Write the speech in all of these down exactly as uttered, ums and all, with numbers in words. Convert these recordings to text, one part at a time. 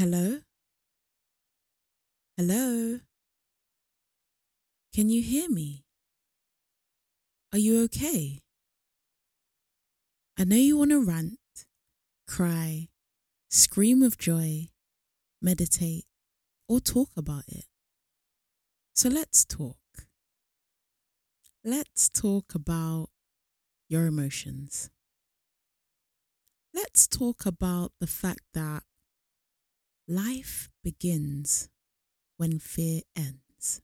Hello? Hello? Can you hear me? Are you okay? I know you want to rant, cry, scream with joy, meditate, or talk about it. So let's talk. Let's talk about your emotions. Let's talk about the fact that life begins when fear ends.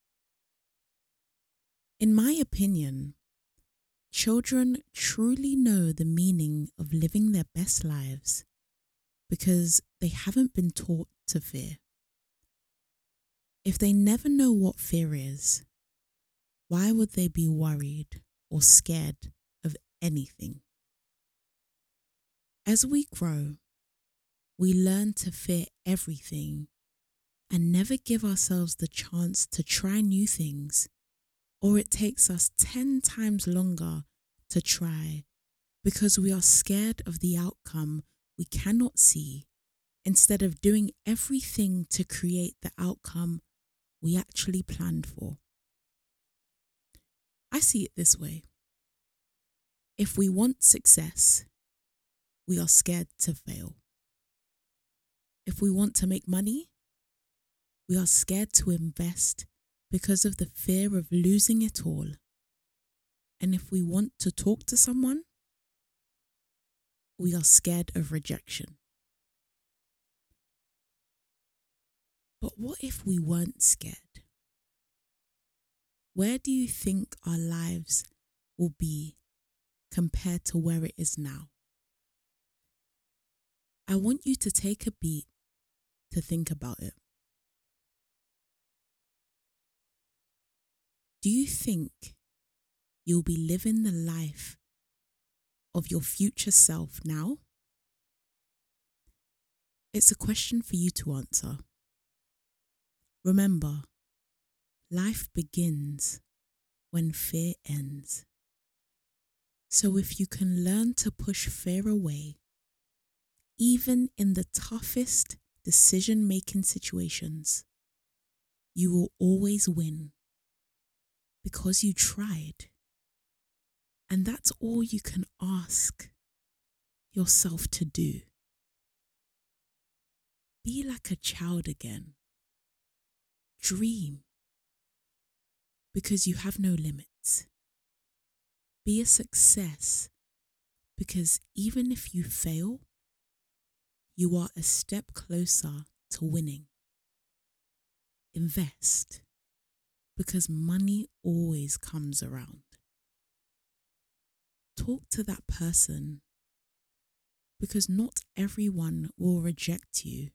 In my opinion, children truly know the meaning of living their best lives because they haven't been taught to fear. If they never know what fear is, why would they be worried or scared of anything? As we grow, we learn to fear everything and never give ourselves the chance to try new things, or it takes us ten times longer to try because we are scared of the outcome we cannot see instead of doing everything to create the outcome we actually planned for. I see it this way. If we want success, we are scared to fail. If we want to make money, we are scared to invest because of the fear of losing it all. And if we want to talk to someone, we are scared of rejection. But what if we weren't scared? Where do you think our lives will be compared to where it is now? I want you to take a beat to think about it. Do you think you'll be living the life of your future self now? It's a question for you to answer. Remember, life begins when fear ends. So if you can learn to push fear away, even in the toughest decision-making situations, you will always win because you tried. And that's all you can ask yourself to do. Be like a child again. Dream because you have no limits. Be a success because even if you fail, you are a step closer to winning. Invest because money always comes around. Talk to that person because not everyone will reject you.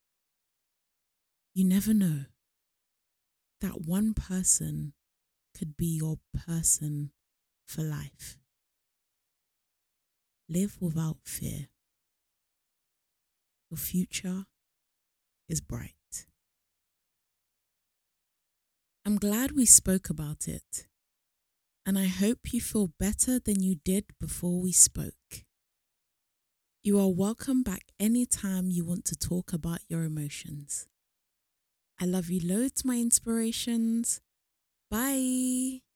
You never know. That one person could be your person for life. Live without fear. Your future is bright. I'm glad we spoke about it, and I hope you feel better than you did before we spoke. You are welcome back anytime you want to talk about your emotions. I love you loads, my inspirations. Bye.